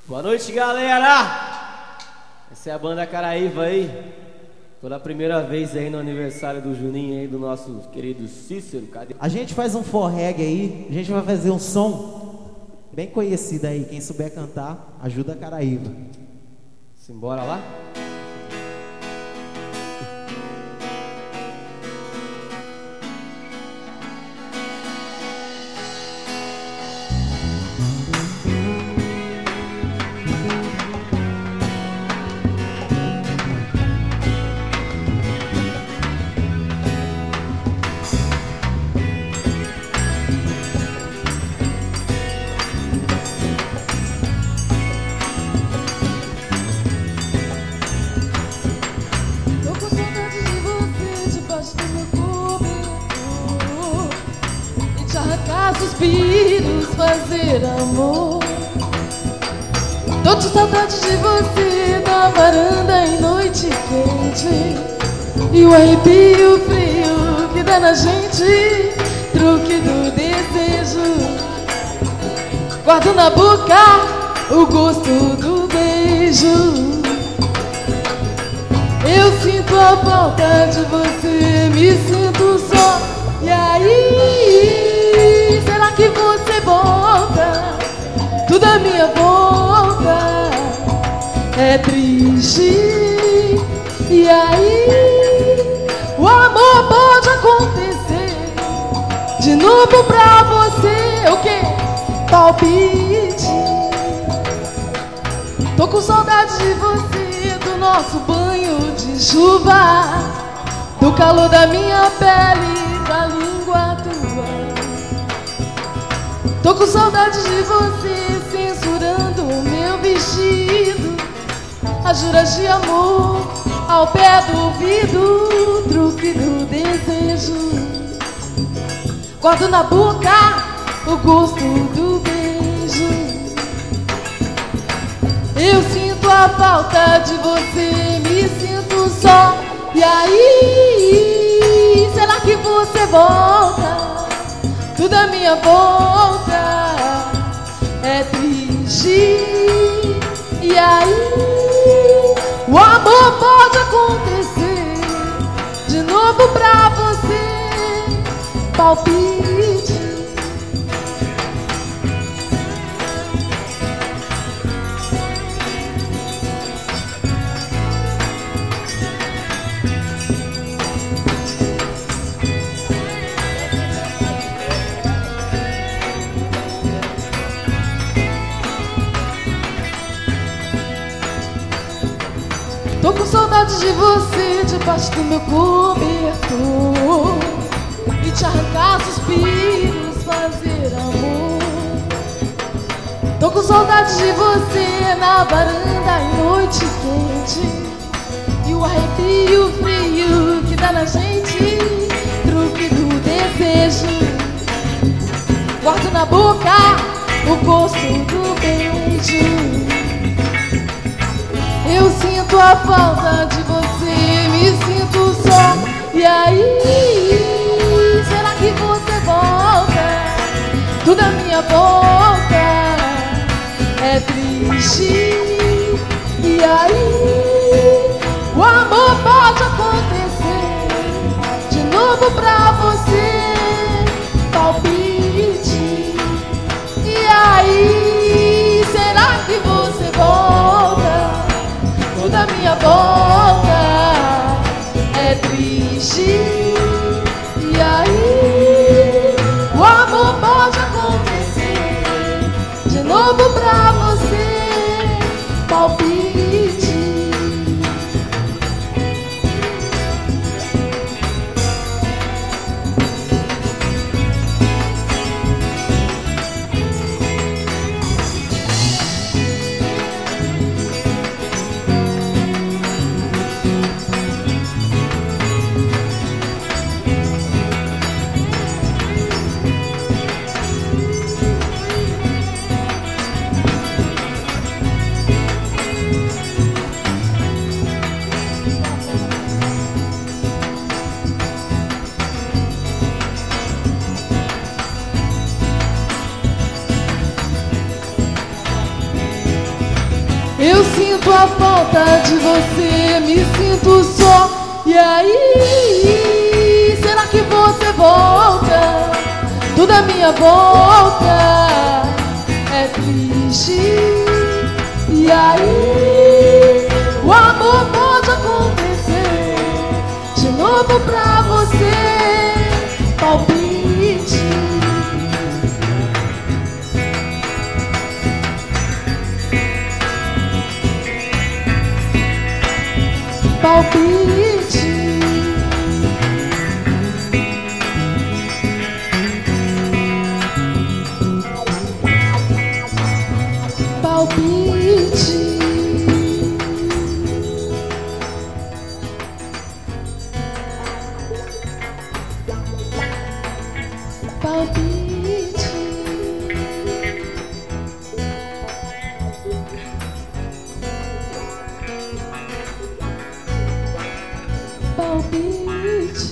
Boa noite, galera! Essa é a banda Caraíva aí. Pela primeira vez aí no aniversário do Juninho aí, do nosso querido Cícero. Cadê? A gente faz um forreg aí, a gente vai fazer um som bem conhecido aí. Quem souber cantar, ajuda a Caraíva. Simbora lá? Suspiros, fazer amor. Tô de saudade de você na varanda em noite quente. E o arrepio frio que dá na gente, truque do desejo. Guardo na boca o gosto do beijo. Eu sinto a falta de você, me sinto só. E aí, será que você volta? Tudo à minha volta é triste. E aí, o amor pode acontecer de novo pra você. O quê? Palpite. Tô com saudade de você, do nosso banho de chuva, do calor da minha pele, da língua tua. Tô com saudade de você, censurando o meu vestido, as juras de amor ao pé do ouvido, truque do desejo. Guardo na boca o gosto do beijo. Eu sinto a falta de você, me sinto só. E aí, será que você volta? Tudo à minha volta é triste. E aí, o amor pode acontecer de novo pra você. Palpite. Tô com saudade de você debaixo do meu cobertor e te arrancar suspiros, fazer amor. Tô com saudade de você na varanda em noite quente, e o arrepio frio que dá na gente, truque do desejo. Guardo na boca o gosto do beijo. Eu sinto a falta de você, me sinto só. E aí, será que você volta? Tudo à minha volta é triste. E aí, o amor pode acontecer de novo pra você. Palpite. E aí, será que você volta? Tudo à minha volta é triste. E aí, o amor pode acontecer de novo pra você. Palpite. Eu sinto a falta de você, me sinto só. E aí, será que você volta? Tudo à minha volta é triste. E aí, o amor pode acontecer de novo pra você. Palpite. Palpite. Palpite. Palpite. Palpite.